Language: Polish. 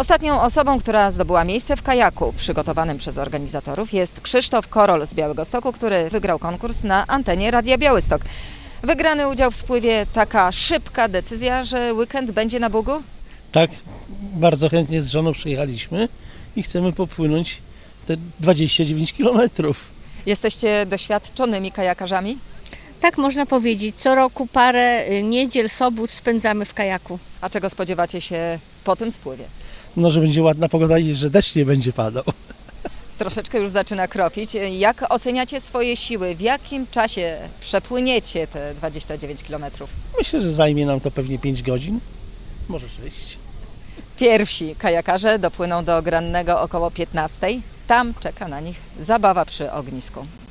Ostatnią osobą, która zdobyła miejsce w kajaku przygotowanym przez organizatorów, jest Krzysztof Korol z Białegostoku, który wygrał konkurs na antenie Radia Białystok. Wygrany udział w spływie, taka szybka decyzja, że weekend będzie na Bugu? Tak, bardzo chętnie z żoną przyjechaliśmy i chcemy popłynąć te 29 kilometrów. Jesteście doświadczonymi kajakarzami? Tak można powiedzieć. Co roku parę niedziel, sobót spędzamy w kajaku. A czego spodziewacie się po tym spływie? No, że będzie ładna pogoda i że deszcz nie będzie padał. Troszeczkę już zaczyna kropić. Jak oceniacie swoje siły? W jakim czasie przepłyniecie te 29 kilometrów? Myślę, że zajmie nam to pewnie 5 godzin, może 6. Pierwsi kajakarze dopłyną do Grannego około 15. Tam czeka na nich zabawa przy ognisku.